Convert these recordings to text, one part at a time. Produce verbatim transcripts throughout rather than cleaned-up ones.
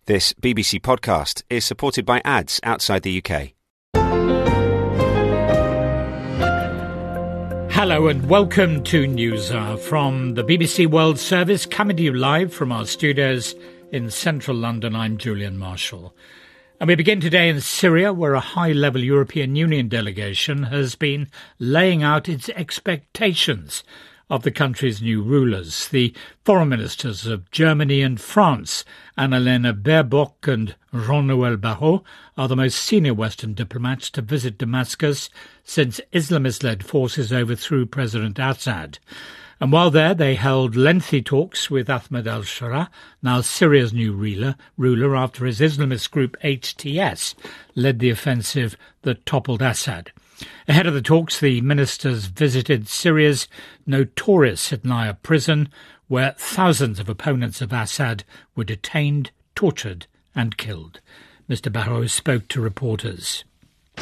This B B C podcast is supported by ads outside the U K. Hello and welcome to NewsHour from the B B C World Service, coming to you live from our studios in central London. I'm Julian Marshall. And we begin today in Syria, where a high-level European Union delegation has been laying out its expectations of the country's new rulers. The foreign ministers of Germany and France, Annalena Baerbock and Jean-Noël Barrot, are the most senior Western diplomats to visit Damascus since Islamist-led forces overthrew President Assad. And while there, they held lengthy talks with Ahmed al-Sharaa, now Syria's new ruler, ruler after his Islamist group H T S led the offensive that toppled Assad. Ahead of the talks, the ministers visited Syria's notorious Sidnaya prison, where thousands of opponents of Assad were detained, tortured and killed. Mister Barrot spoke to reporters. We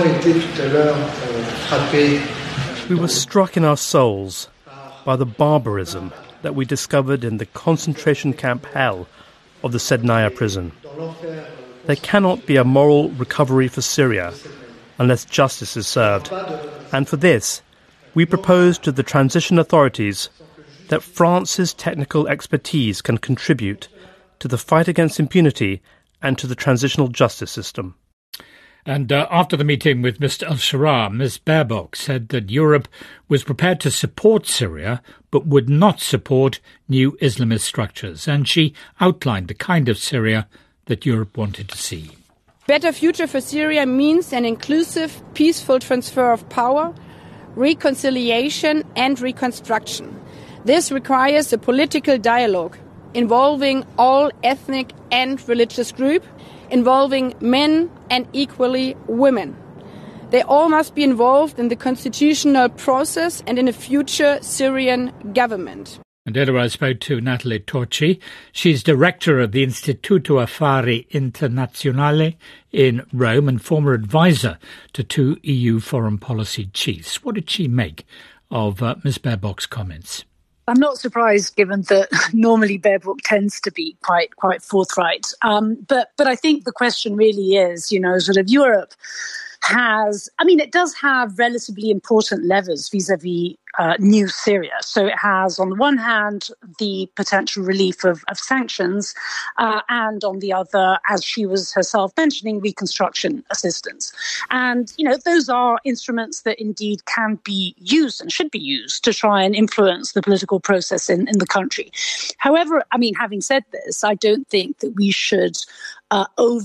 were struck in our souls by the barbarism that we discovered in the concentration camp hell of the Sidnaya prison. There cannot be a moral recovery for Syria unless justice is served. And for this, we propose to the transition authorities that France's technical expertise can contribute to the fight against impunity and to the transitional justice system. And uh, after the meeting with Mister al-Sharaa, Miz Baerbock said that Europe was prepared to support Syria but would not support new Islamist structures. And she outlined the kind of Syria that Europe wanted to see. Better future for Syria means an inclusive, peaceful transfer of power, reconciliation and reconstruction. This requires a political dialogue involving all ethnic and religious groups, involving men and equally women. They all must be involved in the constitutional process and in a future Syrian government. And earlier I spoke to Natalie Torci. She's director of the Istituto Affari Internazionali in Rome and former advisor to two E U foreign policy chiefs. What did she make of uh, Miz Baerbock's comments? I'm not surprised, given that normally Baerbock tends to be quite quite forthright. Um, but but I think the question really is, you know, sort of Europe has, I mean, it does have relatively important levers vis-a-vis uh, new Syria. So it has, on the one hand, the potential relief of, of sanctions, uh, and on the other, as she was herself mentioning, reconstruction assistance. And, you know, those are instruments that indeed can be used and should be used to try and influence the political process in, in the country. However, I mean, having said this, I don't think that we should uh,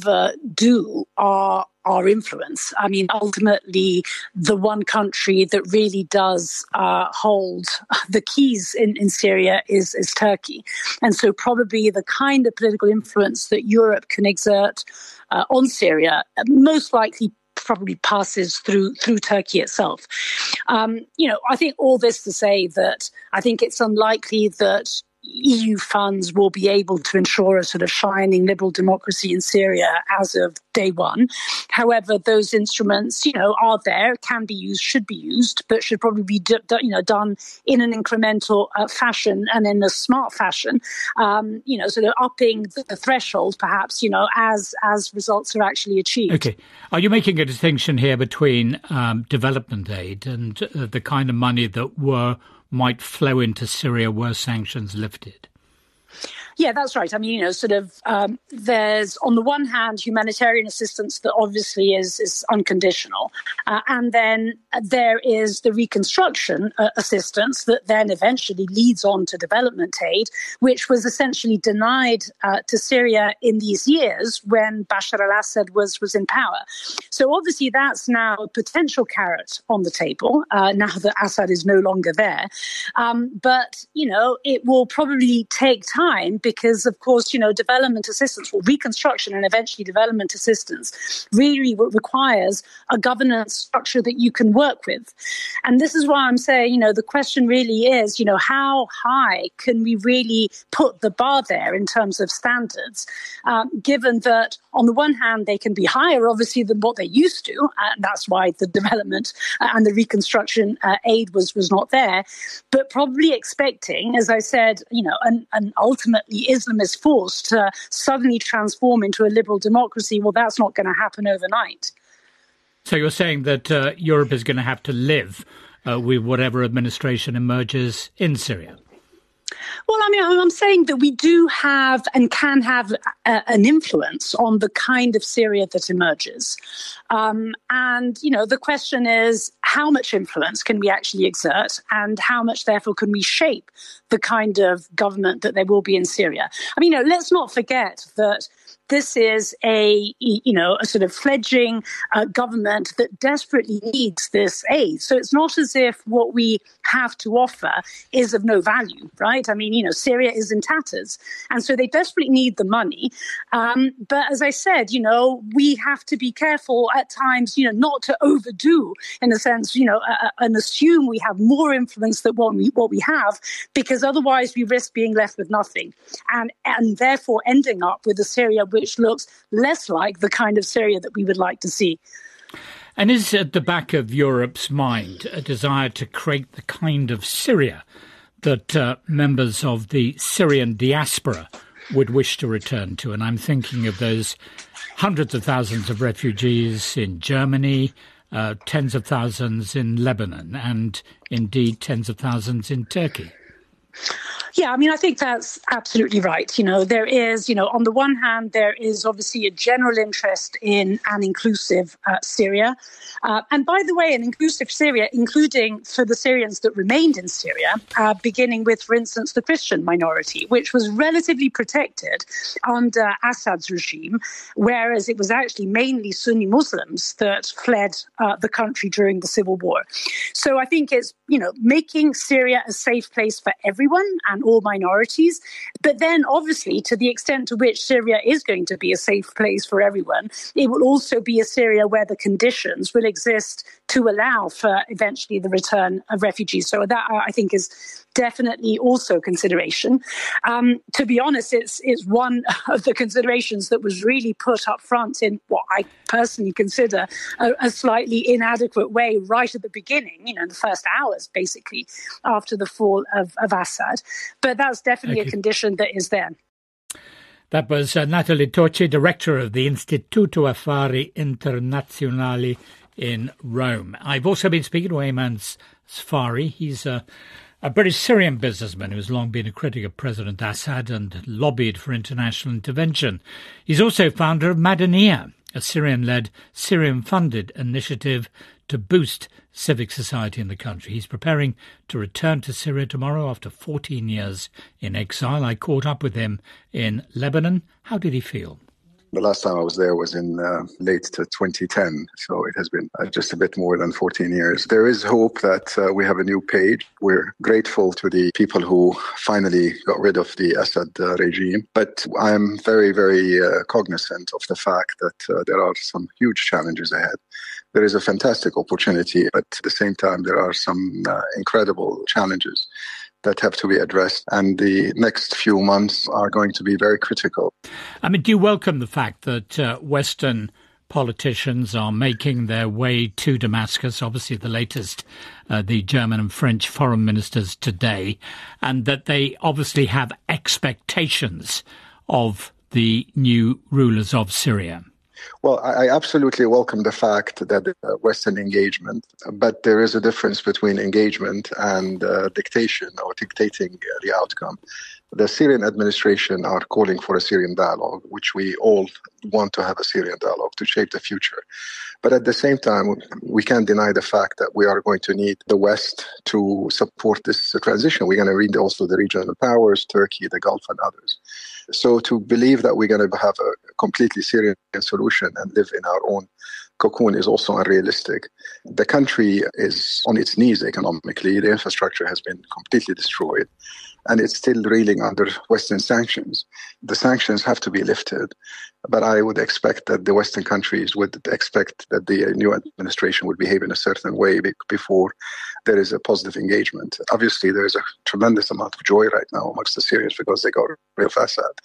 overdo our our influence. I mean, ultimately, the one country that really does uh, hold the keys in, in Syria is, is Turkey. And so probably the kind of political influence that Europe can exert uh, on Syria most likely probably passes through through Turkey itself. Um, you know, I think all this to say that I think it's unlikely that E U funds will be able to ensure a sort of shining liberal democracy in Syria as of day one. However, those instruments, you know, are there, can be used, should be used, but should probably be, do, you know, done in an incremental uh, fashion and in a smart fashion. Um, you know, sort of upping the threshold, perhaps, you know, as as results are actually achieved. Okay, are you making a distinction here between um, development aid and uh, the kind of money that were might flow into Syria were sanctions lifted? Yeah, that's right. I mean, you know, sort of um, there's, on the one hand, humanitarian assistance that obviously is, is unconditional. Uh, and then there is the reconstruction uh, assistance that then eventually leads on to development aid, which was essentially denied uh, to Syria in these years when Bashar al-Assad was, was in power. So obviously that's now a potential carrot on the table, uh, now that Assad is no longer there. Um, but, you know, it will probably take time because, of course, you know, development assistance or reconstruction and eventually development assistance really requires a governance structure that you can work with. And this is why I'm saying, you know, the question really is, you know, how high can we really put the bar there in terms of standards, um, given that on the one hand, they can be higher, obviously, than what they used to. And that's why the development and the reconstruction uh, aid was, was not there. But probably expecting, as I said, you know, an, an ultimately Islamist force to suddenly transform into a liberal democracy, well, that's not going to happen overnight. So you're saying that uh, Europe is going to have to live uh, with whatever administration emerges in Syria? Well, I mean, I'm saying that we do have and can have a, an influence on the kind of Syria that emerges. Um, and, you know, the question is, how much influence can we actually exert, and how much, therefore, can we shape the kind of government that there will be in Syria? I mean, you know, let's not forget that this is a, you know, a sort of fledgling uh, government that desperately needs this aid. So it's not as if what we have to offer is of no value, right? I mean, you know, Syria is in tatters. And so they desperately need the money. Um, but as I said, you know, we have to be careful at times, you know, not to overdo, in a sense, you know, uh, and assume we have more influence than what we, what we have, because otherwise we risk being left with nothing. And, and therefore ending up with a Syria which looks less like the kind of Syria that we would like to see. And is at the back of Europe's mind a desire to create the kind of Syria that uh, members of the Syrian diaspora would wish to return to? And I'm thinking of those hundreds of thousands of refugees in Germany, uh, tens of thousands in Lebanon, and indeed tens of thousands in Turkey. Yeah, I mean, I think that's absolutely right. You know, there is, you know, on the one hand, there is obviously a general interest in an inclusive uh, Syria. Uh, and by the way, an inclusive Syria, including for the Syrians that remained in Syria, uh, beginning with, for instance, the Christian minority, which was relatively protected under Assad's regime, whereas it was actually mainly Sunni Muslims that fled uh, the country during the civil war. So I think it's, you know, making Syria a safe place for everyone and all minorities. But then, obviously, to the extent to which Syria is going to be a safe place for everyone, it will also be a Syria where the conditions will exist to allow for eventually the return of refugees. So that, I think, is definitely also consideration. Um, to be honest, it's, it's one of the considerations that was really put up front in what I personally consider a, a slightly inadequate way right at the beginning, you know, in the first hours, basically, after the fall of, of Assad. But that's definitely a condition that is there. That was uh, Natalie Tocci, director of the Istituto Affari Internazionali in Rome. I've also been speaking to Ayman Safari. He's a, a British Syrian businessman who's long been a critic of President Assad and lobbied for international intervention. He's also founder of Madaniya, a Syrian-led, Syrian-funded initiative to boost civic society in the country. He's preparing to return to Syria tomorrow after fourteen years in exile. I caught up with him in Lebanon. How did he feel? The last time I was there was in uh, late to twenty ten, so it has been uh, just a bit more than fourteen years. There is hope that uh, we have a new page. We're grateful to the people who finally got rid of the Assad uh, regime, but I'm very, very uh, cognizant of the fact that uh, there are some huge challenges ahead. There is a fantastic opportunity, but at the same time, there are some uh, incredible challenges that have to be addressed. And the next few months are going to be very critical. I mean, do you welcome the fact that uh, Western politicians are making their way to Damascus? Obviously, the latest, uh, the German and French foreign ministers today, and that they obviously have expectations of the new rulers of Syria? Well, I absolutely welcome the fact that uh, Western engagement, but there is a difference between engagement and uh, dictation or dictating uh, the outcome. The Syrian administration are calling for a Syrian dialogue, which we all want to have a Syrian dialogue to shape the future. But at the same time, we can't deny the fact that we are going to need the West to support this transition. We're going to need also the regional powers, Turkey, the Gulf, and others. So to believe that we're going to have a completely Syrian solution and live in our own cocoon is also unrealistic. The country is on its knees economically. The infrastructure has been completely destroyed, and it's still reeling under Western sanctions. The sanctions have to be lifted, but I would expect that the Western countries would expect that the new administration would behave in a certain way before there is a positive engagement. Obviously, there is a tremendous amount of joy right now amongst the Syrians because they got rid of Assad.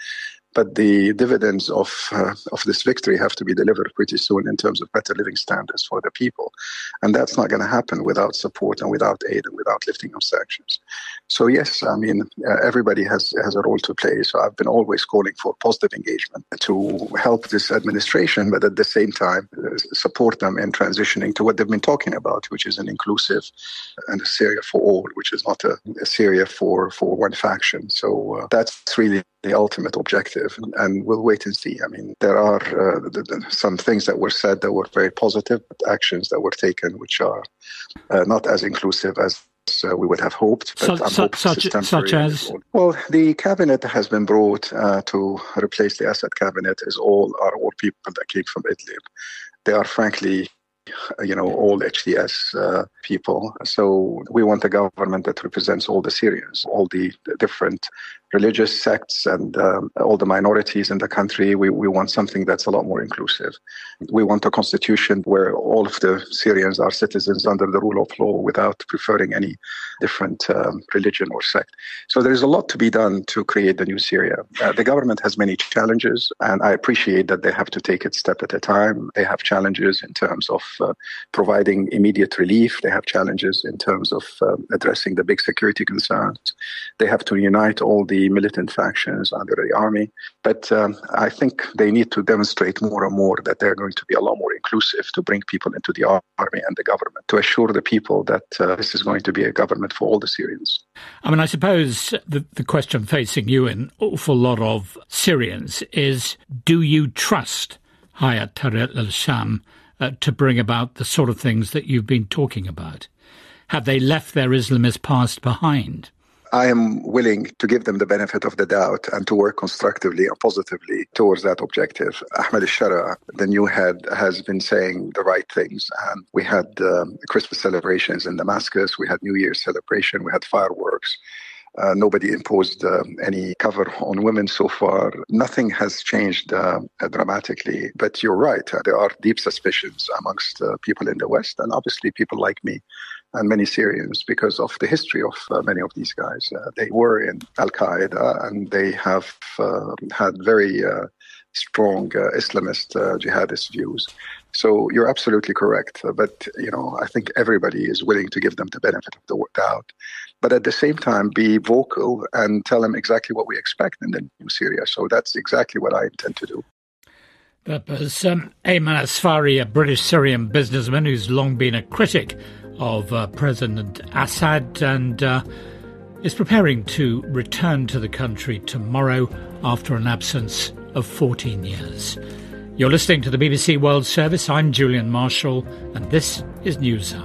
But the dividends of uh, of this victory have to be delivered pretty soon in terms of better living standards for the people. And that's not going to happen without support and without aid and without lifting of sanctions. So yes, I mean, uh, everybody has, has a role to play. So I've been always calling for positive engagement to help this administration, but at the same time, uh, support them in transitioning to what they've been talking about, which is an inclusive and a Syria for all, which is not a, a Syria for, for one faction. So uh, that's really the ultimate objective, and we'll wait and see. I mean, there are uh, the, the, some things that were said that were very positive, but actions that were taken which are uh, not as inclusive as uh, we would have hoped. But so, I'm so, hoping such, such as? Well, the cabinet has been brought uh, to replace the Assad cabinet is all are all people that came from Idlib. They are frankly you know, all H D S uh, people. So we want a government that represents all the Syrians, all the, the different religious sects and um, all the minorities in the country. We, we want something that's a lot more inclusive. We want a constitution where all of the Syrians are citizens under the rule of law without preferring any different um, religion or sect. So there's a lot to be done to create the new Syria. Uh, the government has many challenges, and I appreciate that they have to take it step at a time. They have challenges in terms of uh, providing immediate relief. They have challenges in terms of um, addressing the big security concerns. They have to unite all the militant factions under the army. But um, I think they need to demonstrate more and more that they're going to be a lot more inclusive to bring people into the army and the government, to assure the people that uh, this is going to be a government for all the Syrians. I mean, I suppose the, the question facing you and an awful lot of Syrians is, do you trust Hayat Tahrir al-Sham uh, to bring about the sort of things that you've been talking about? Have they left their Islamist past behind? I am willing to give them the benefit of the doubt and to work constructively and positively towards that objective. Ahmed al-Shara, the new head, has been saying the right things. And we had um, Christmas celebrations in Damascus. We had New Year's celebration. We had fireworks. Uh, nobody imposed uh, any cover on women so far. Nothing has changed uh, dramatically. But you're right. Uh, there are deep suspicions amongst uh, people in the West, and obviously people like me and many Syrians, because of the history of uh, many of these guys. Uh, they were in Al-Qaeda, and they have uh, had very uh, strong uh, Islamist uh, jihadist views. So you're absolutely correct. Uh, but, you know, I think everybody is willing to give them the benefit of the doubt. But at the same time, be vocal and tell them exactly what we expect in the new Syria. So that's exactly what I intend to do. That was um, Ayman Asfari, a British Syrian businessman who's long been a critic of uh, President Assad and uh, is preparing to return to the country tomorrow after an absence of fourteen years. You're listening to the B B C World Service. I'm Julian Marshall, and this is NewsHour.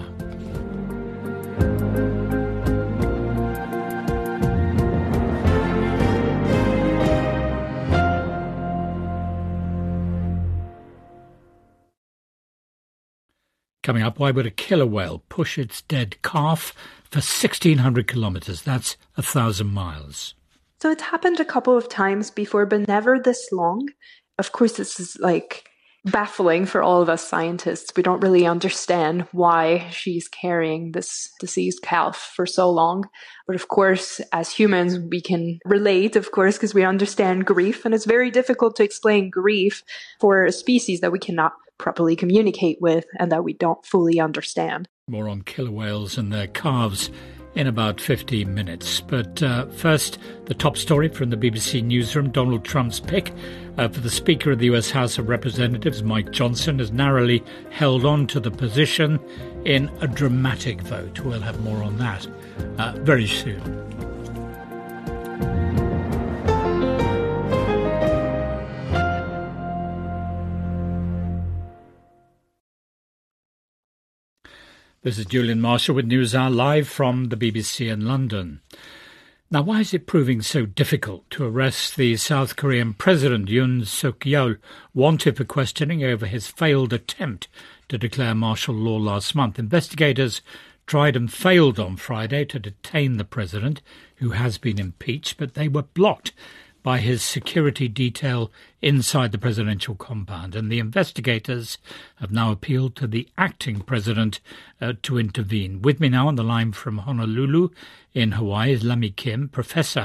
Coming up, why would a killer whale push its dead calf for sixteen hundred kilometres? That's a thousand miles. So it's happened a couple of times before, but never this long. Of course, this is like baffling for all of us scientists. We don't really understand why she's carrying this deceased calf for so long. But of course, as humans, we can relate, of course, because we understand grief. And it's very difficult to explain grief for a species that we cannot properly communicate with and that we don't fully understand. More on killer whales and their calves in about fifteen minutes. But uh, first, the top story from the B B C Newsroom. Donald Trump's pick uh, for the Speaker of the U S House of Representatives, Mike Johnson, has narrowly held on to the position in a dramatic vote. We'll have more on that uh, very soon. This is Julian Marshall with NewsHour live from the B B C in London. Now, why is it proving so difficult to arrest the South Korean President Yoon Suk-yeol, wanted for questioning over his failed attempt to declare martial law last month? Investigators tried and failed on Friday to detain the president, who has been impeached, but they were blocked by his security detail inside the presidential compound. And the investigators have now appealed to the acting president uh, to intervene. With me now on the line from Honolulu in Hawaii is Lami Kim, professor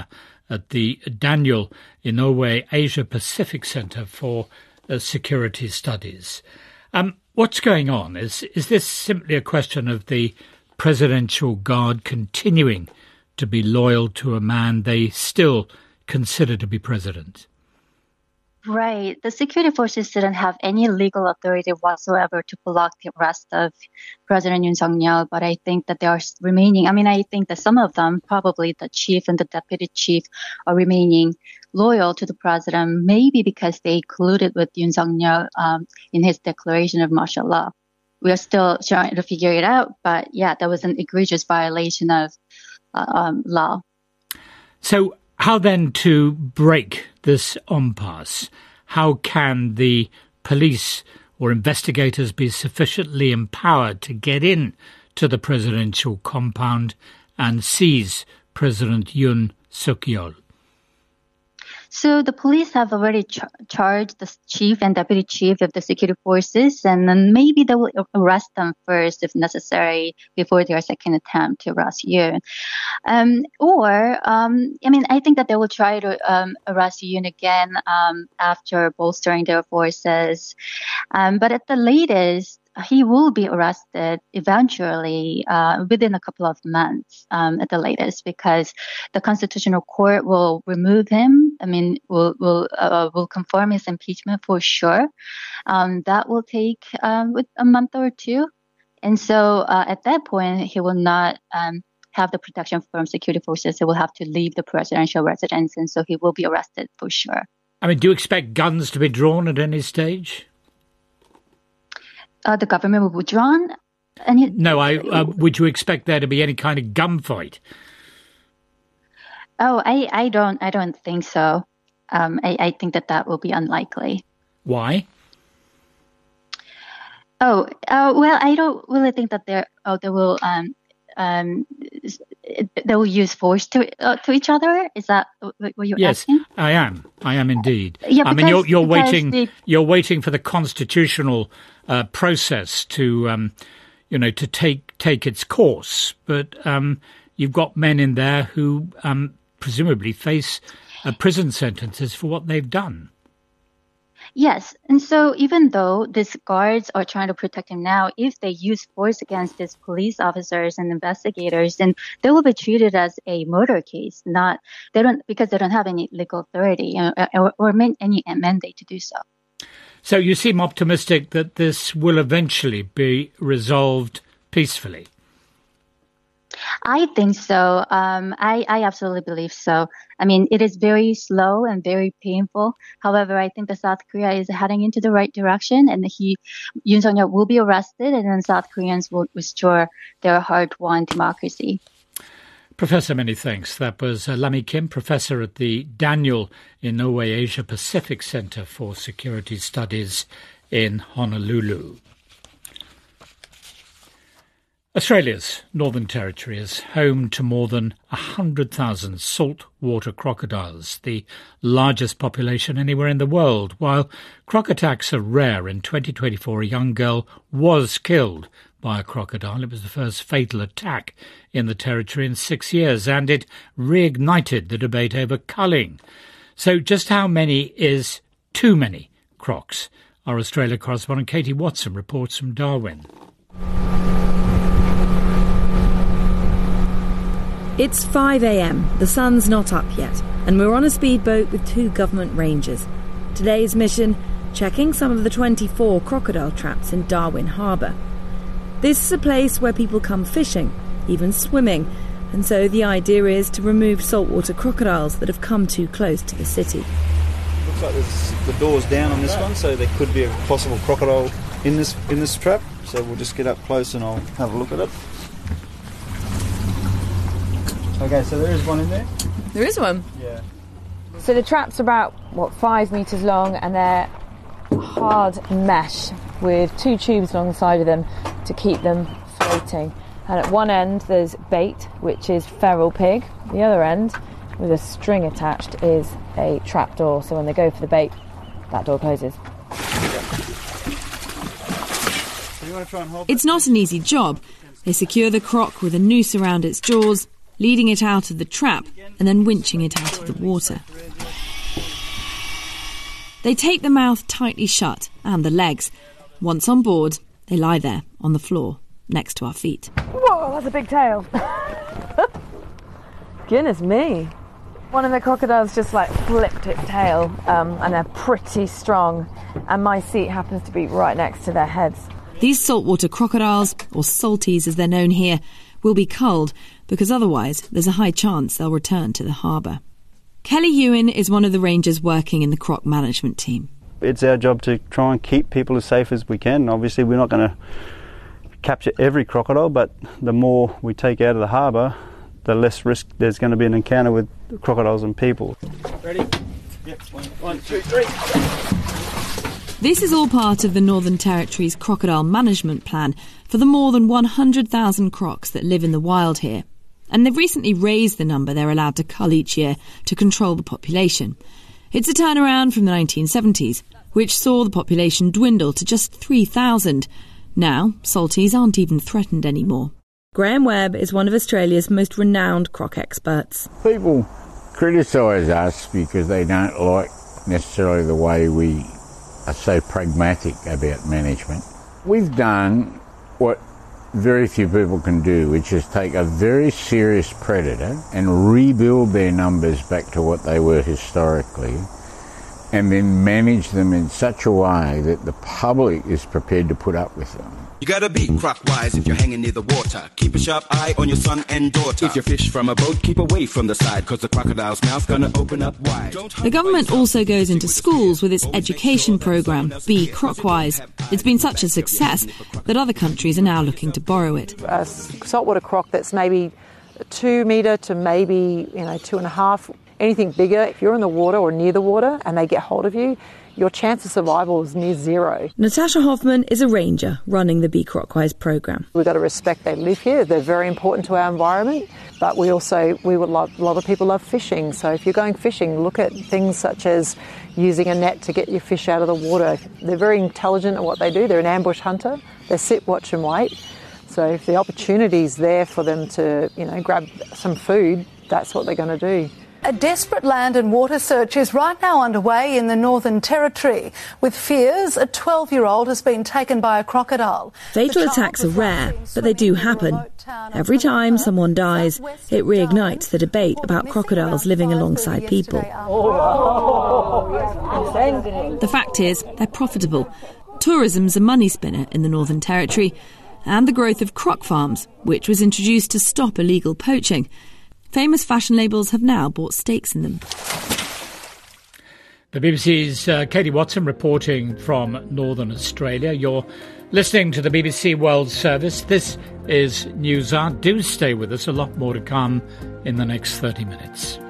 at the Daniel Inouye Asia Pacific Centre for uh, Security Studies. Um, what's going on? Is, is this simply a question of the Presidential Guard continuing to be loyal to a man they still consider to be president? Right. The security forces didn't have any legal authority whatsoever to block the arrest of President Yoon Suk-yeol, but I think that they are remaining. I mean, I think that some of them, probably the chief and the deputy chief, are remaining loyal to the president, maybe because they colluded with Yoon Suk-yeol um, in his declaration of martial law. We are still trying to figure it out, but yeah, that was an egregious violation of uh, um, law. So how then to break this impasse? How can the police or investigators be sufficiently empowered to get in to the presidential compound and seize President Yoon Suk-yeol? So the police have already char- charged the chief and deputy chief of the security forces, and then maybe they will arrest them first if necessary before their second attempt to arrest Yoon. Um, or, um, I mean, I think that they will try to um, arrest Yoon again um, after bolstering their forces. Um, but at the latest, he will be arrested eventually uh, within a couple of months um, at the latest, because the Constitutional Court will remove him. I mean, will will uh, will confirm his impeachment for sure. Um, that will take um, with a month or two, and so uh, at that point, he will not um, have the protection from security forces. He will have to leave the presidential residence, and so he will be arrested for sure. I mean, do you expect guns to be drawn at any stage? Uh, the government will withdraw? Any... No, I uh, would you expect there to be any kind of gunfight? Oh, I, I don't I don't think so. Um, I, I think that that will be unlikely. Why? Oh, uh, well, I don't really think that they're oh they will um um they will use force to uh, to each other. Is that what you're yes, asking? Yes, I am. I am indeed. Yeah, I mean, you're you're waiting. The... You're waiting for the constitutional uh, process to um, you know, to take take its course. But um, you've got men in there who um, presumably face uh, prison sentences for what they've done. Yes. And so even though these guards are trying to protect him now, if they use force against these police officers and investigators, then they will be treated as a murder case, not they don't because they don't have any legal authority or, or, or any mandate to do so. So you seem optimistic that this will eventually be resolved peacefully. I think so. Um, I, I absolutely believe so. I mean, it is very slow and very painful. However, I think that South Korea is heading into the right direction, and he, Yoon Suk-yeol will be arrested, and then South Koreans will restore their hard-won democracy. Professor, many thanks. That was uh, Lammy Kim, professor at the Daniel Inouye Asia Pacific Centre for Security Studies in Honolulu. Australia's Northern Territory is home to more than one hundred thousand saltwater crocodiles, the largest population anywhere in the world. While croc attacks are rare, in twenty twenty-four a young girl was killed by a crocodile. It was the first fatal attack in the territory in six years, and it reignited the debate over culling. So just how many is too many crocs? Our Australia correspondent Katie Watson reports from Darwin. It's five a.m, the sun's not up yet, and we're on a speedboat with two government rangers. Today's mission, checking some of the twenty-four crocodile traps in Darwin Harbour. This is a place where people come fishing, even swimming, and so the idea is to remove saltwater crocodiles that have come too close to the city. Looks like there's the door's down on this one, so there could be a possible crocodile in this in this trap. So we'll just get up close and I'll have a look at it. Okay, so there is one in there. There is one? Yeah. So the trap's about, what, five metres long, and they're hard mesh with two tubes along the side of them to keep them floating. And at one end there's bait, which is feral pig. The other end, with a string attached, is a trap door. So when they go for the bait, that door closes. It's not an easy job. They secure the croc with a noose around its jaws leading it out of the trap and then winching it out of the water. They tape the mouth tightly shut and the legs. Once on board, they lie there on the floor next to our feet. Whoa, that's a big tail. Goodness me. One of the crocodiles just like flipped its tail, um, and they're pretty strong, and my seat happens to be right next to their heads. These saltwater crocodiles, or salties as they're known here, will be culled because otherwise there's a high chance they'll return to the harbour. Kelly Ewan is one of the rangers working in the croc management team. It's our job to try and keep people as safe as we can. Obviously we're not going to capture every crocodile, but the more we take out of the harbour, the less risk there's going to be an encounter with crocodiles and people. Ready? Yep. One, one, two, three. This is all part of the Northern Territory's crocodile management plan for the more than one hundred thousand crocs that live in the wild here. And they've recently raised the number they're allowed to cull each year to control the population. It's a turnaround from the nineteen seventies, which saw the population dwindle to just three thousand. Now, salties aren't even threatened anymore. Graham Webb is one of Australia's most renowned croc experts. People criticise us because they don't like necessarily the way we are so pragmatic about management. We've done what very few people can do, which is take a very serious predator and rebuild their numbers back to what they were historically, and then manage them in such a way that the public is prepared to put up with them. You gotta be croc-wise if you're hanging near the water. Keep a sharp eye on your son and daughter. If you fish from a boat, keep away from the side, cause the crocodile's mouth's gonna open up wide. The government also goes into schools with its education programme, Be Crocwise. It's been such a success that other countries are now looking to borrow it. A saltwater croc that's maybe two metre to maybe, you know, two and a half. Anything bigger, if you're in the water or near the water and they get hold of you, your chance of survival is near zero. Natasha Hoffman is a ranger running the Be Crocwise programme. We've got to respect they live here. They're very important to our environment, but we also, we would love, a lot of people love fishing. So if you're going fishing, look at things such as using a net to get your fish out of the water. They're very intelligent at what they do. They're an ambush hunter. They sit, watch and wait. So if the opportunity's there for them to, you know, grab some food, that's what they're going to do. A desperate land and water search is right now underway in the Northern Territory. With fears, a twelve-year-old has been taken by a crocodile. Fatal attacks are rare, but they do happen. Every time someone dies, it reignites the debate about crocodiles living alongside people. The fact is, they're profitable. Tourism's a money spinner in the Northern Territory, and the growth of croc farms, which was introduced to stop illegal poaching. Famous fashion labels have now bought stakes in them. The B B C's uh, Katie Watson reporting from Northern Australia. You're listening to the B B C World Service. This is News Hour. Do stay with us. A lot more to come in the next thirty minutes.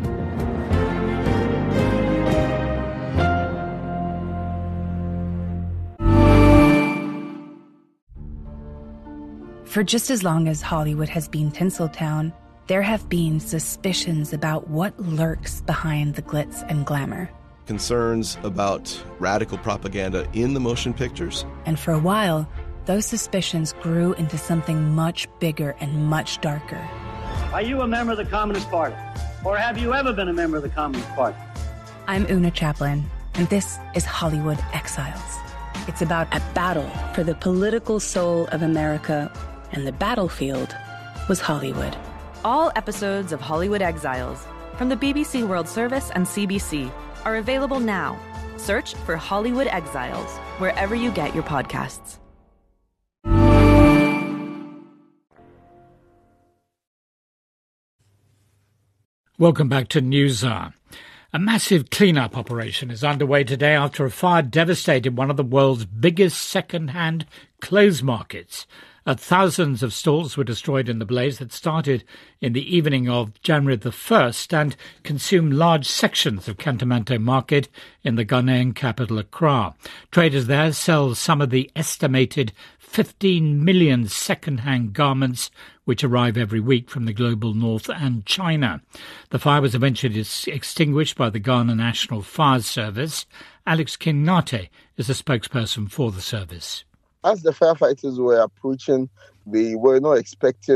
For just as long as Hollywood has been Tinseltown, there have been suspicions about what lurks behind the glitz and glamour. Concerns about radical propaganda in the motion pictures. And for a while, those suspicions grew into something much bigger and much darker. Are you a member of the Communist Party? Or have you ever been a member of the Communist Party? I'm Una Chaplin, and this is Hollywood Exiles. It's about a battle for the political soul of America, and the battlefield was Hollywood. All episodes of Hollywood Exiles from the B B C World Service and C B C are available now. Search for Hollywood Exiles wherever you get your podcasts. Welcome back to News Hour. A massive clean-up operation is underway today after a fire devastated one of the world's biggest second-hand clothes markets. Uh, thousands of stalls were destroyed in the blaze that started in the evening of January the first and consumed large sections of Kantamanto Market in the Ghanaian capital Accra. Traders there sell some of the estimated fifteen million second-hand garments which arrive every week from the global north and China. The fire was eventually extinguished by the Ghana National Fire Service. Alex Kingnate is the spokesperson for the service. As the firefighters were approaching, they were not expecting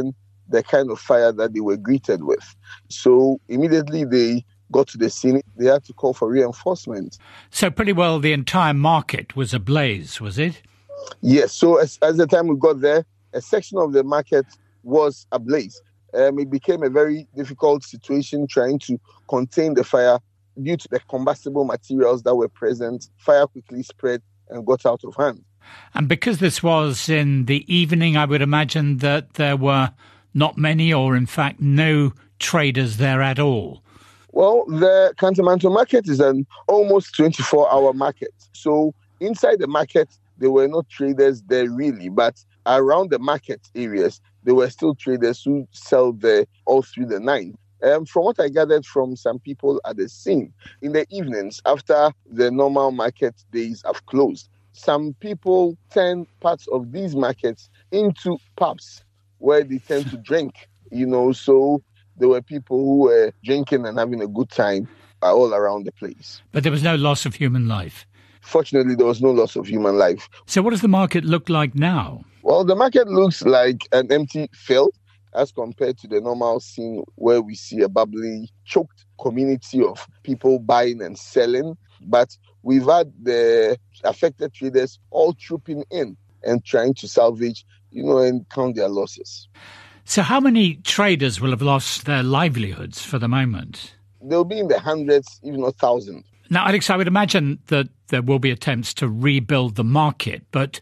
the kind of fire that they were greeted with. So immediately they got to the scene, they had to call for reinforcement. So pretty well the entire market was ablaze, was it? Yes. So as, as the time we got there, a section of the market was ablaze. Um, it became a very difficult situation trying to contain the fire due to the combustible materials that were present. Fire quickly spread and got out of hand. And because this was in the evening, I would imagine that there were not many or, in fact, no traders there at all. Well, the Kantamanto market is an almost twenty-four hour market. So inside the market, there were no traders there really, but around the market areas, there were still traders who sell there all through the night. Um, from what I gathered from some people at the scene, in the evenings, after the normal market days have closed, some people turn parts of these markets into pubs where they tend to drink, you know, so there were people who were drinking and having a good time all around the place. But there was no loss of human life? Fortunately, there was no loss of human life. So what does the market look like now? Well, the market looks like an empty field as compared to the normal scene where we see a bubbly, choked community of people buying and selling. But we've had the affected traders all trooping in and trying to salvage, you know, and count their losses. So how many traders will have lost their livelihoods for the moment? They'll be in the hundreds, if not thousands. Now, Alex, I would imagine that there will be attempts to rebuild the market, but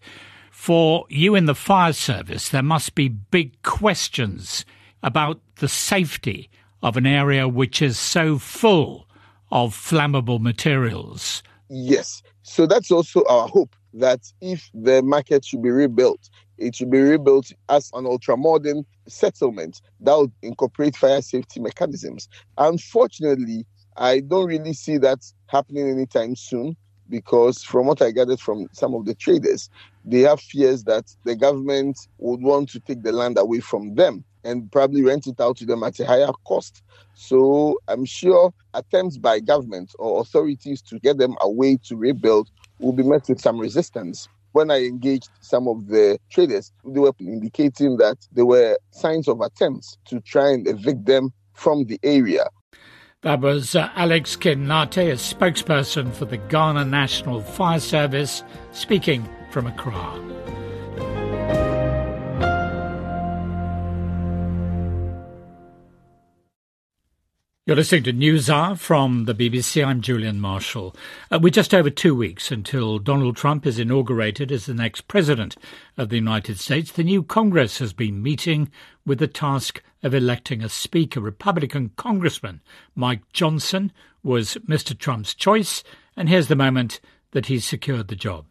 for you in the fire service, there must be big questions about the safety of an area which is so full of flammable materials. Yes. So that's also our hope, that if the market should be rebuilt, it should be rebuilt as an ultra-modern settlement that would incorporate fire safety mechanisms. Unfortunately, I don't really see that happening anytime soon, because from what I gathered from some of the traders, they have fears that the government would want to take the land away from them and probably rent it out to them at a higher cost. So I'm sure attempts by government or authorities to get them away to rebuild will be met with some resistance. When I engaged some of the traders, they were indicating that there were signs of attempts to try and evict them from the area. That was uh, Alex Kinate, a spokesperson for the Ghana National Fire Service, speaking from Accra. You're listening to News Hour from the B B C. I'm Julian Marshall. Uh, we're just over two weeks until Donald Trump is inaugurated as the next president of the United States. The new Congress has been meeting with the task of electing a speaker. Republican Congressman Mike Johnson was Mister Trump's choice, and here's the moment that he secured the job.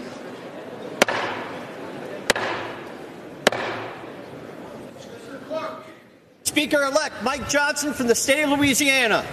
Speaker-elect Mike Johnson from the state of Louisiana.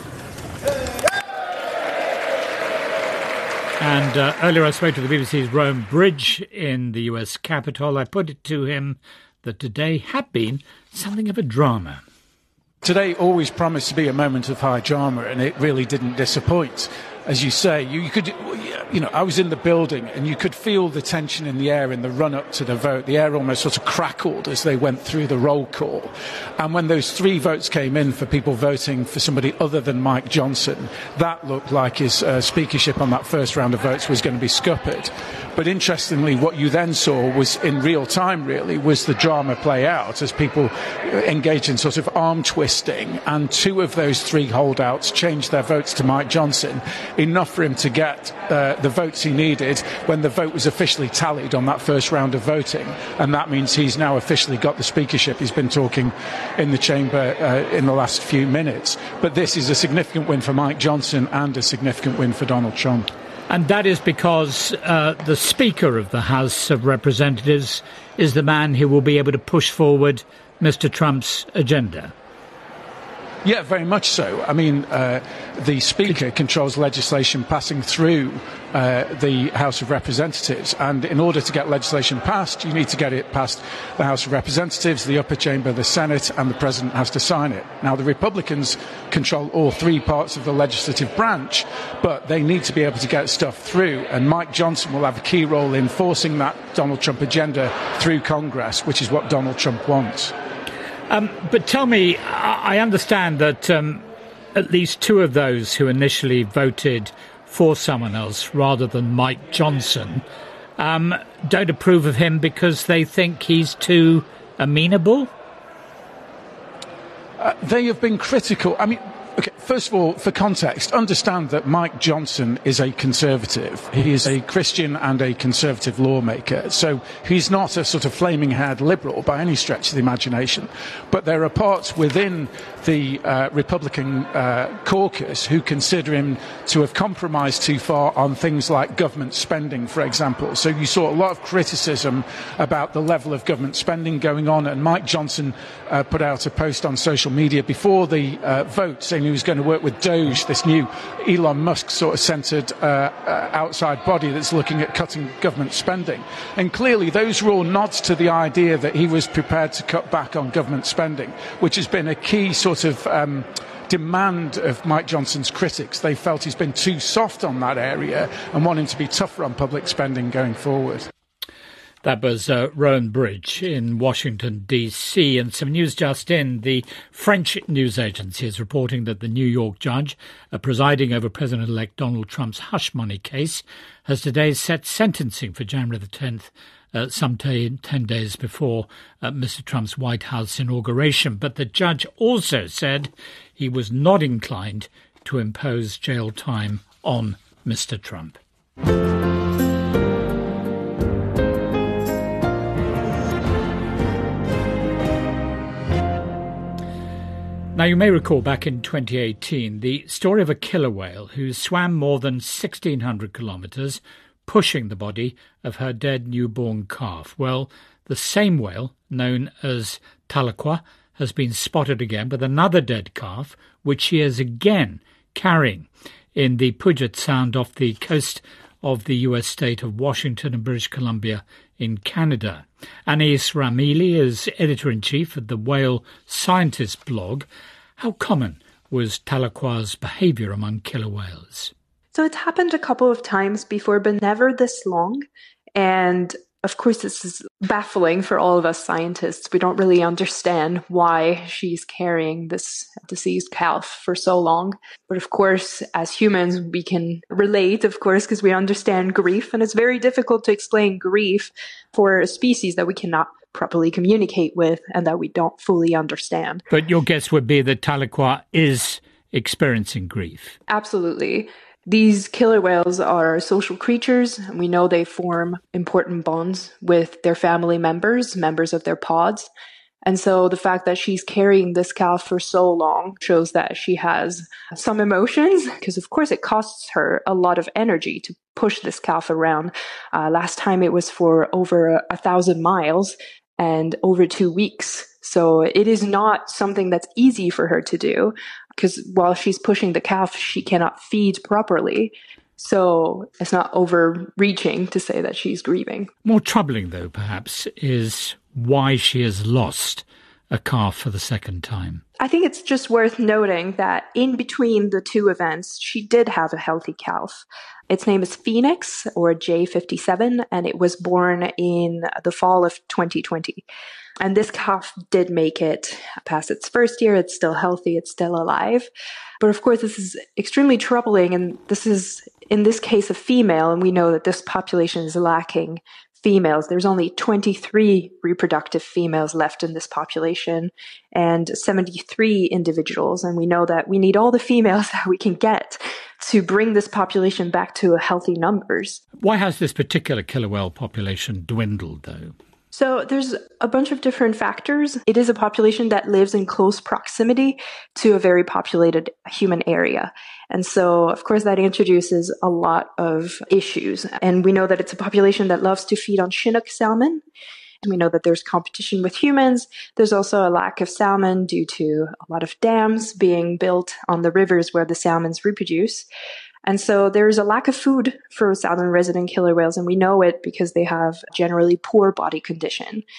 And uh, earlier I spoke to the B B C's Rome Bridge in the U S Capitol. I put it to him that today had been something of a drama. Today always promised to be a moment of high drama, and it really didn't disappoint. As you say, you, you could, you know, I was in the building and you could feel the tension in the air in the run-up to the vote. The air almost sort of crackled as they went through the roll call. And when those three votes came in for people voting for somebody other than Mike Johnson, that looked like his uh, speakership on that first round of votes was going to be scuppered. But interestingly, what you then saw was in real time, really, was the drama play out as people engaged in sort of arm twisting. And two of those three holdouts changed their votes to Mike Johnson, enough for him to get uh, the votes he needed when the vote was officially tallied on that first round of voting. And that means he's now officially got the speakership. He's been talking in the chamber uh, in the last few minutes. But this is a significant win for Mike Johnson and a significant win for Donald Trump. And that is because uh, the Speaker of the House of Representatives is the man who will be able to push forward Mister Trump's agenda. Yeah, very much so. I mean, uh, the Speaker controls legislation passing through uh, the House of Representatives, and in order to get legislation passed, you need to get it past the House of Representatives, the upper chamber, the Senate, and the President has to sign it. Now, the Republicans control all three parts of the legislative branch, but they need to be able to get stuff through, and Mike Johnson will have a key role in forcing that Donald Trump agenda through Congress, which is what Donald Trump wants. Um, but tell me, I understand that um, at least two of those who initially voted for someone else rather than Mike Johnson um, don't approve of him because they think he's too amenable? Uh, they have been critical. I mean, okay, first of all, for context, understand that Mike Johnson is a conservative. He is a Christian and a conservative lawmaker. So he's not a sort of flaming-haired liberal by any stretch of the imagination. But there are parts within the uh, Republican uh, caucus who consider him to have compromised too far on things like government spending, for example. So you saw a lot of criticism about the level of government spending going on, and Mike Johnson uh, put out a post on social media before the uh, vote saying he was going to work with Doge, this new Elon Musk sort of centred uh, uh, outside body that's looking at cutting government spending. And clearly those were all nods to the idea that he was prepared to cut back on government spending, which has been a key sort of um, demand of Mike Johnson's critics. They felt he's been too soft on that area and want him to be tougher on public spending going forward. That was uh, Rowan Bridge in Washington, D C. And some news just in. The French news agency is reporting that the New York judge uh, presiding over President-elect Donald Trump's hush money case has today set sentencing for January the tenth, uh, some t- ten days before uh, Mister Trump's White House inauguration. But the judge also said he was not inclined to impose jail time on Mister Trump. Now, you may recall back in twenty eighteen the story of a killer whale who swam more than sixteen hundred kilometres, pushing the body of her dead newborn calf. Well, the same whale, known as Tahlequah, has been spotted again with another dead calf, which she is again carrying in the Puget Sound off the coast of the U S state of Washington and British Columbia in Canada. Anis Ramili is editor-in-chief of the Whale Scientist blog. How common was Tahlequah's behaviour among killer whales? So it's happened a couple of times before, but never this long. And of course, this is baffling for all of us scientists. We don't really understand why she's carrying this deceased calf for so long. But of course, as humans, we can relate, of course, because we understand grief. And it's very difficult to explain grief for a species that we cannot properly communicate with and that we don't fully understand. But your guess would be that Tahlequah is experiencing grief. Absolutely. These killer whales are social creatures, and we know they form important bonds with their family members, members of their pods. And so the fact that she's carrying this calf for so long shows that she has some emotions, because of course it costs her a lot of energy to push this calf around. Uh, last time it was for over a, a thousand miles and over two weeks. So it is not something that's easy for her to do, because while she's pushing the calf, she cannot feed properly. So it's not overreaching to say that she's grieving. More troubling, though, perhaps, is why she has lost a calf for the second time. I think it's just worth noting that in between the two events, she did have a healthy calf. Its name is Phoenix, or J fifty-seven, and it was born in the fall of twenty twenty. And this calf did make it past its first year. It's still healthy. It's still alive. But of course, this is extremely troubling. And this is, in this case, a female. And we know that this population is lacking females. There's only twenty-three reproductive females left in this population and seventy-three individuals. And we know that we need all the females that we can get to bring this population back to healthy numbers. Why has this particular killer whale population dwindled, though? So there's a bunch of different factors. It is a population that lives in close proximity to a very populated human area. And so, of course, that introduces a lot of issues. And we know that it's a population that loves to feed on Chinook salmon. And we know that there's competition with humans. There's also a lack of salmon due to a lot of dams being built on the rivers where the salmons reproduce. And so there's a lack of food for southern resident killer whales, and we know it because they have generally poor body condition.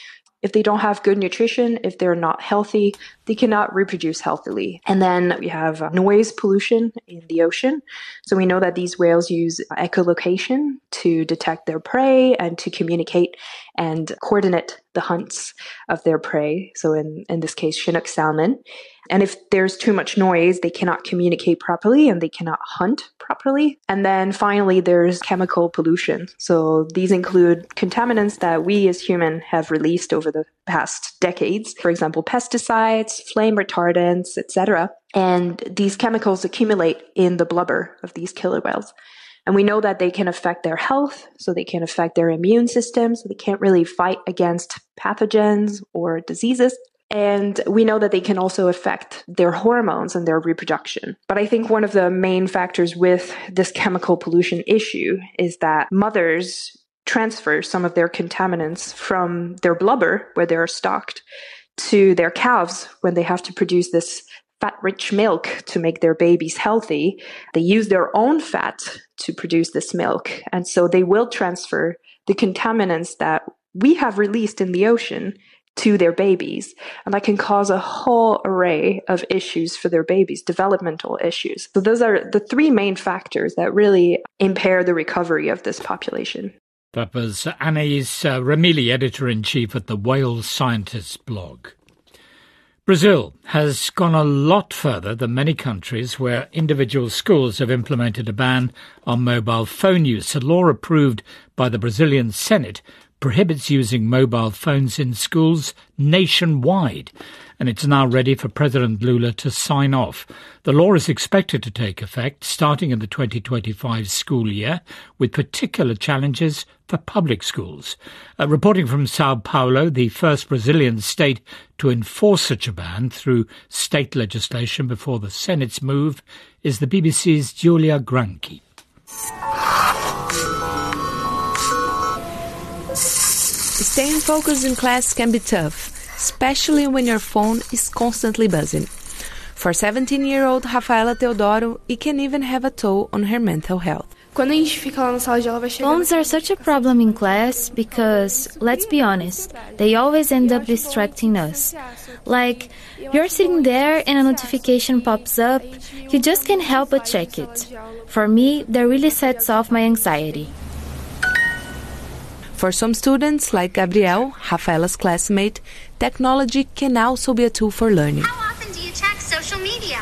If they don't have good nutrition, if they're not healthy, they cannot reproduce healthily. And then we have uh, noise pollution in the ocean. So we know that these whales use echolocation to detect their prey and to communicate and coordinate the hunts of their prey. So in, in this case, Chinook salmon. And if there's too much noise, they cannot communicate properly and they cannot hunt properly. And then finally, there's chemical pollution. So these include contaminants that we as humans have released over the past decades. For example, pesticides, flame retardants, et cetera. And these chemicals accumulate in the blubber of these killer whales. And we know that they can affect their health, so they can affect their immune system, so they can't really fight against pathogens or diseases. And we know that they can also affect their hormones and their reproduction. But I think one of the main factors with this chemical pollution issue is that mothers transfer some of their contaminants from their blubber, where they're stocked, to their calves when they have to produce this fat-rich milk to make their babies healthy. They use their own fat to produce this milk. And so they will transfer the contaminants that we have released in the ocean to their babies. And that can cause a whole array of issues for their babies, developmental issues. So those are the three main factors that really impair the recovery of this population. That was Anais uh, Ramili, editor-in-chief at the Whale Scientists blog. Brazil has gone a lot further than many countries where individual schools have implemented a ban on mobile phone use. A law approved by the Brazilian Senate prohibits using mobile phones in schools nationwide, and it's now ready for President Lula to sign off. The law is expected to take effect starting in the twenty twenty-five school year, with particular challenges for public schools. Uh, reporting from Sao Paulo, the first Brazilian state to enforce such a ban through state legislation before the Senate's move, is the B B C's Julia Granchi. Staying focused in class can be tough, especially when your phone is constantly buzzing. For seventeen-year-old Rafaela Teodoro, it can even have a toll on her mental health. Phones are such a problem in class because, let's be honest, they always end up distracting us. Like, you're sitting there and a notification pops up, you just can't help but check it. For me, that really sets off my anxiety. For some students, like Gabriel, Rafaela's classmate, technology can also be a tool for learning. How often do you check social media?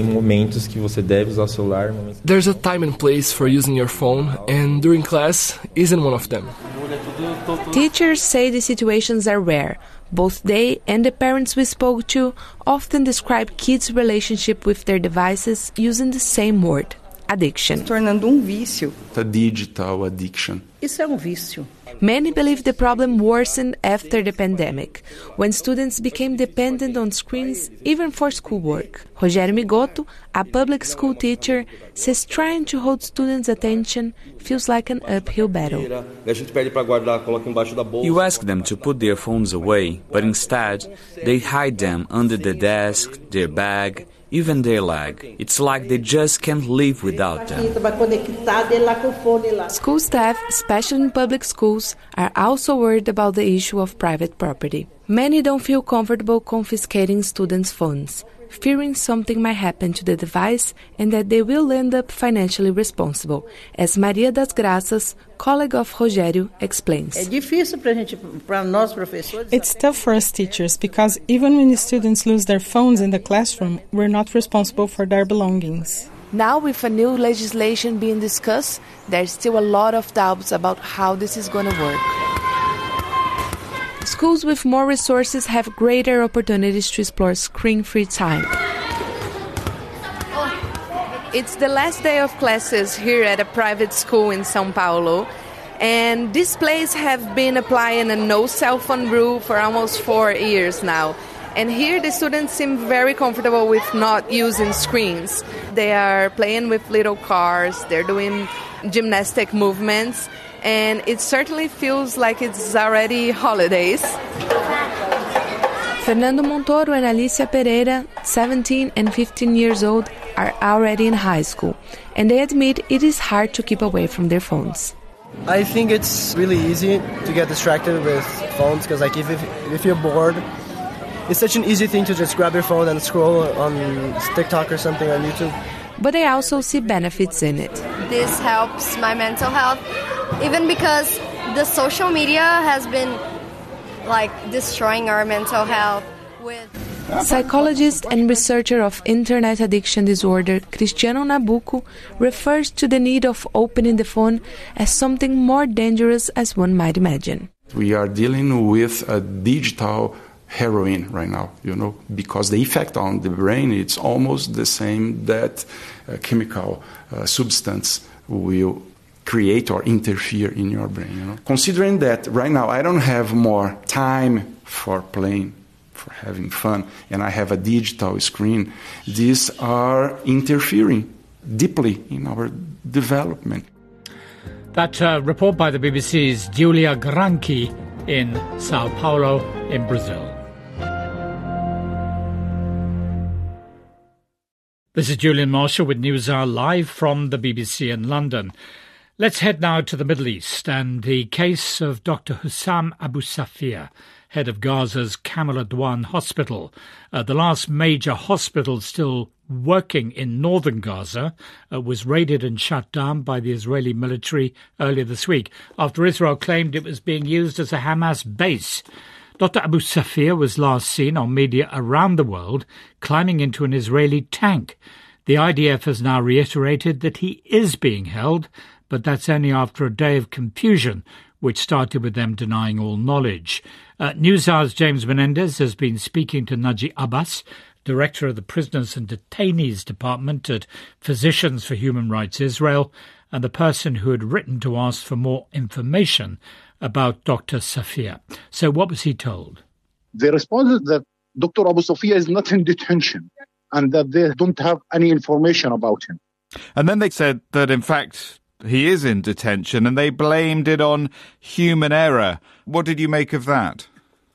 There's a time and place for using your phone, and during class isn't one of them. Teachers say the situations are rare. Both they and the parents we spoke to often describe kids' relationship with their devices using the same word: addiction. Tornando um vício. A digital addiction. Isso é um vício. Many believe the problem worsened after the pandemic, when students became dependent on screens even for schoolwork. Rogério Migoto, a public school teacher, says trying to hold students' attention feels like an uphill battle. You ask them to put their phones away, but instead they hide them under the desk, their bag, even their leg. It's like they just can't live without them. School staff, especially in public schools, are also worried about the issue of private property. Many don't feel comfortable confiscating students' phones, fearing something might happen to the device and that they will end up financially responsible, as Maria das Graças, colleague of Rogério, explains. It's tough for us teachers because even when the students lose their phones in the classroom, we're not responsible for their belongings. Now, with a new legislation being discussed, there's still a lot of doubts about how this is going to work. Schools with more resources have greater opportunities to explore screen-free time. It's the last day of classes here at a private school in São Paulo, and these places have been applying a no cell phone rule for almost four years now. And here the students seem very comfortable with not using screens. They are playing with little cars, they're doing gymnastic movements, and it certainly feels like it's already holidays. Fernando Montoro and Alicia Pereira, seventeen and fifteen years old, are already in high school, and they admit it is hard to keep away from their phones. I think it's really easy to get distracted with phones because, like, if, if if you're bored, it's such an easy thing to just grab your phone and scroll on TikTok or something on YouTube. But they also see benefits in it. This helps my mental health, even because the social media has been, like, destroying our mental health with... Psychologist and researcher of internet addiction disorder Cristiano Nabuco refers to the need of opening the phone as something more dangerous as one might imagine. We are dealing with a digital heroin right now, you know, because the effect on the brain, it's almost the same that a chemical uh, substance will create or interfere in your brain, you know. Considering that right now I don't have more time for playing, for having fun, and I have a digital screen, these are interfering deeply in our development. That uh, report by the B B C's Giulia Granchi in Sao Paulo in Brazil. This is Julian Marshall with NewsHour live from the B B C in London. Let's head now to the Middle East and the case of Doctor Hussam Abu Safia, head of Gaza's Kamal Adwan Hospital, uh, the last major hospital still working in northern Gaza, uh, was raided and shut down by the Israeli military earlier this week after Israel claimed it was being used as a Hamas base. Doctor Abu Safia was last seen on media around the world climbing into an Israeli tank. The I D F has now reiterated that he is being held, but that's only after a day of confusion, which started with them denying all knowledge. Uh, NewsHour's James Menendez has been speaking to Naji Abbas, Director of the Prisoners and Detainees Department at Physicians for Human Rights Israel, and the person who had written to ask for more information about Doctor Safia. So what was he told? They responded that Doctor Abu Safia is not in detention and that they don't have any information about him. And then they said that, in fact, he is in detention, and they blamed it on human error. What did you make of that?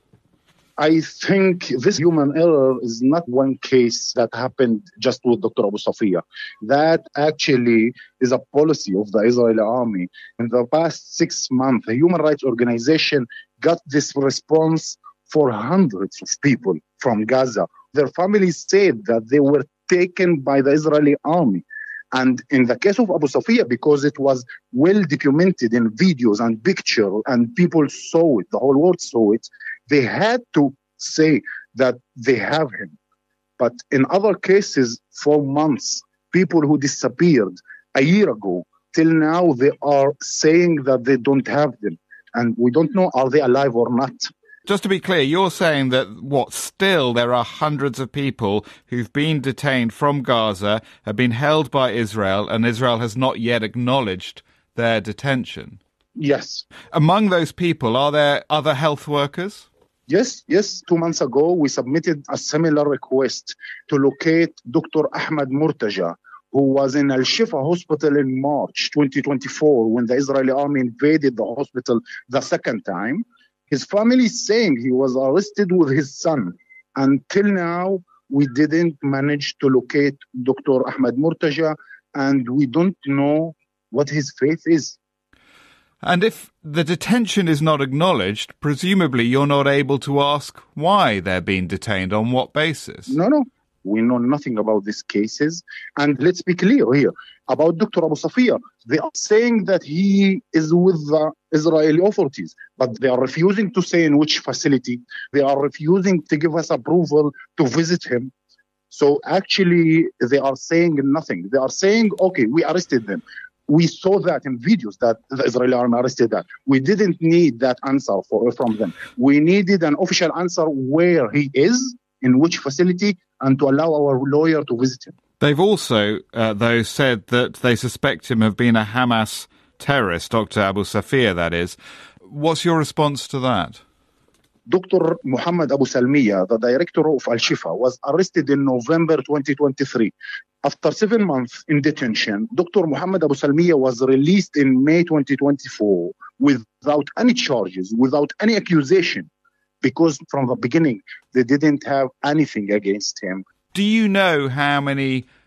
I think this human error is not one case that happened just with Doctor Abu Safia. That actually is a policy of the Israeli army. In the past six months, a human rights organization got this response for hundreds of people from Gaza. Their families said that they were taken by the Israeli army. And in the case of Abu Safia, because it was well documented in videos and pictures and people saw it, the whole world saw it, they had to say that they have him. But in other cases, for months, people who disappeared a year ago, till now, they are saying that they don't have them. And we don't know, are they alive or not? Just to be clear, you're saying that, what, still there are hundreds of people who've been detained from Gaza, have been held by Israel, and Israel has not yet acknowledged their detention? Yes. Among those people, are there other health workers? Yes, yes. Two months ago, we submitted a similar request to locate Doctor Ahmad Murtaja, who was in Al-Shifa hospital in March twenty twenty-four when the Israeli army invaded the hospital the second time. His family is saying he was arrested with his son. Until now, we didn't manage to locate Doctor Ahmad Murtaja, and we don't know what his fate is. And if the detention is not acknowledged, presumably you're not able to ask why they're being detained, on what basis? No, no. We know nothing about these cases. And let's be clear here about Doctor Abu Safia. They are saying that he is with the Israeli authorities, but they are refusing to say in which facility. They are refusing to give us approval to visit him. So actually, they are saying nothing. They are saying, okay, we arrested them. We saw that in videos that the Israeli army arrested that. We didn't need that answer for, from them. We needed an official answer where he is, in which facility, and to allow our lawyer to visit him. They've also, uh, though, said that they suspect him of being a Hamas terrorist, Doctor Abu Safia, that is. What's your response to that? Doctor Muhammad Abu Salmiya, the director of Al-Shifa, was arrested in November twenty twenty-three. After seven months in detention, Doctor Muhammad Abu Salmiya was released in May twenty twenty-four without any charges, without any accusation, because from the beginning, they didn't have anything against him. Do you know how many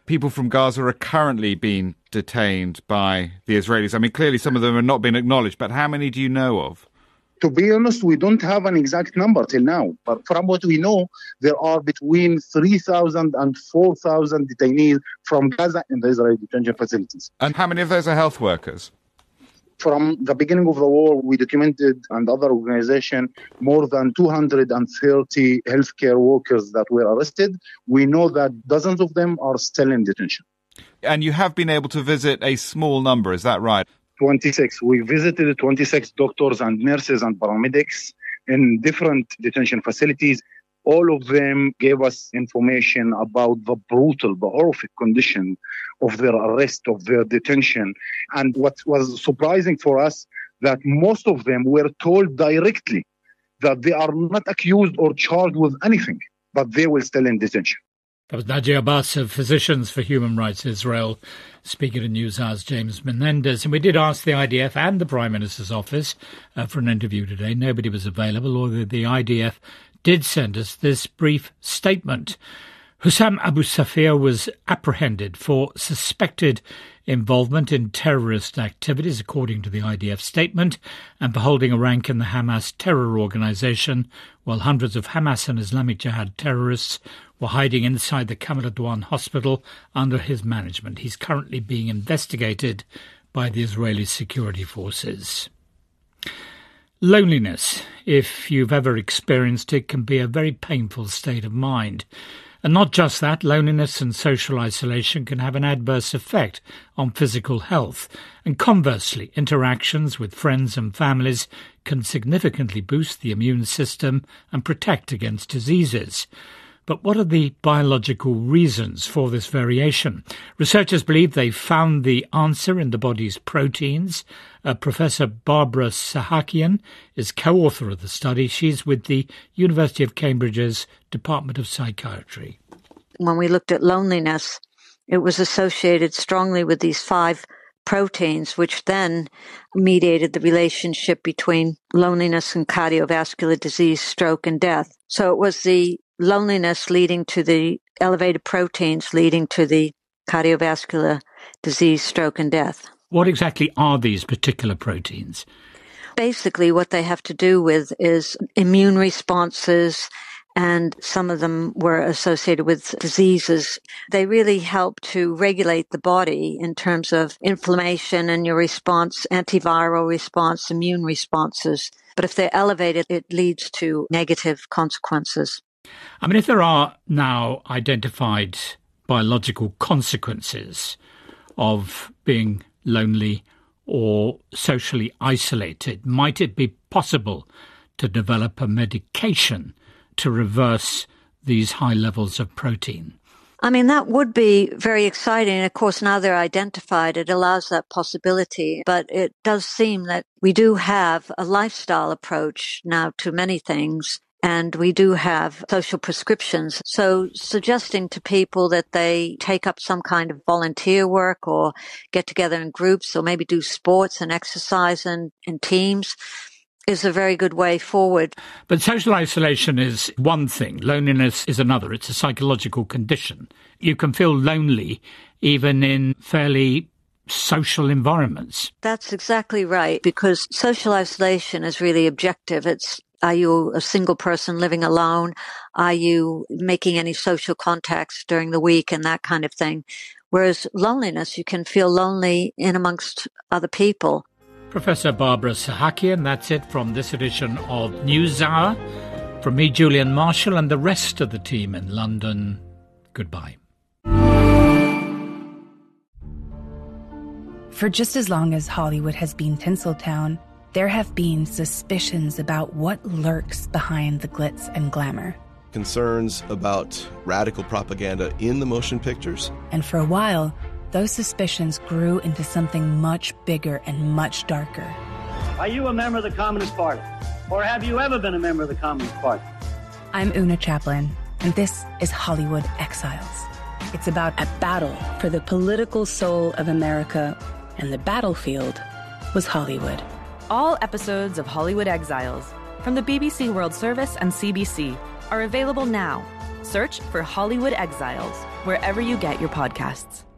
people from Gaza are currently being detained by the Israelis? I mean, clearly some of them are not being acknowledged, but how many do you know of? To be honest, we don't have an exact number till now. But from what we know, there are between three thousand and four thousand detainees from Gaza in the Israeli detention facilities. And how many of those are health workers? From the beginning of the war, we documented, and other organizations, more than two hundred thirty healthcare workers that were arrested. We know that dozens of them are still in detention. And you have been able to visit a small number, is that right? twenty-six. We visited twenty-six doctors and nurses and paramedics in different detention facilities. All of them gave us information about the brutal, the horrific condition of their arrest, of their detention. And what was surprising for us, that most of them were told directly that they are not accused or charged with anything, but they will still in detention. That was Naji Abbas of Physicians for Human Rights Israel, speaking to NewsHour's James Menendez. And we did ask the I D F and the Prime Minister's office uh, for an interview today. Nobody was available, although the I D F did send us this brief statement. Hussam Abu Safia was apprehended for suspected involvement in terrorist activities, according to the I D F statement, and for holding a rank in the Hamas terror organization, while hundreds of Hamas and Islamic Jihad terrorists were hiding inside the Kamal Adwan hospital under his management. He's currently being investigated by the Israeli security forces. Loneliness, if you've ever experienced it, can be a very painful state of mind. And not just that, loneliness and social isolation can have an adverse effect on physical health. And conversely, interactions with friends and families can significantly boost the immune system and protect against diseases. But what are the biological reasons for this variation? Researchers believe they've found the answer in the body's proteins. Uh, Professor Barbara Sahakian is co-author of the study. She's with the University of Cambridge's Department of Psychiatry. When we looked at loneliness, it was associated strongly with these five proteins, which then mediated the relationship between loneliness and cardiovascular disease, stroke, and death. So it was the loneliness leading to the elevated proteins leading to the cardiovascular disease, stroke, and death. What exactly are these particular proteins? Basically, what they have to do with is immune responses, and some of them were associated with diseases. They really help to regulate the body in terms of inflammation and your response, antiviral response, immune responses. But if they're elevated, it leads to negative consequences. I mean, if there are now identified biological consequences of being lonely or socially isolated, might it be possible to develop a medication to reverse these high levels of protein? I mean, that would be very exciting. Of course, now they're identified, it allows that possibility. But it does seem that we do have a lifestyle approach now to many things. And we do have social prescriptions. So suggesting to people that they take up some kind of volunteer work or get together in groups or maybe do sports and exercise in, in teams is a very good way forward. But social isolation is one thing. Loneliness is another. It's a psychological condition. You can feel lonely even in fairly social environments. That's exactly right, because social isolation is really objective. It's Are you a single person living alone? Are you making any social contacts during the week and that kind of thing? Whereas loneliness, you can feel lonely in amongst other people. Professor Barbara Sahakian, that's it from this edition of NewsHour. From me, Julian Marshall, and the rest of the team in London, goodbye. For just as long as Hollywood has been Tinseltown, there have been suspicions about what lurks behind the glitz and glamour. Concerns about radical propaganda in the motion pictures. And for a while, those suspicions grew into something much bigger and much darker. Are you a member of the Communist Party? Or have you ever been a member of the Communist Party? I'm Una Chaplin, and this is Hollywood Exiles. It's about a battle for the political soul of America, and the battlefield was Hollywood. All episodes of Hollywood Exiles from the B B C World Service and C B C are available now. Search for Hollywood Exiles wherever you get your podcasts.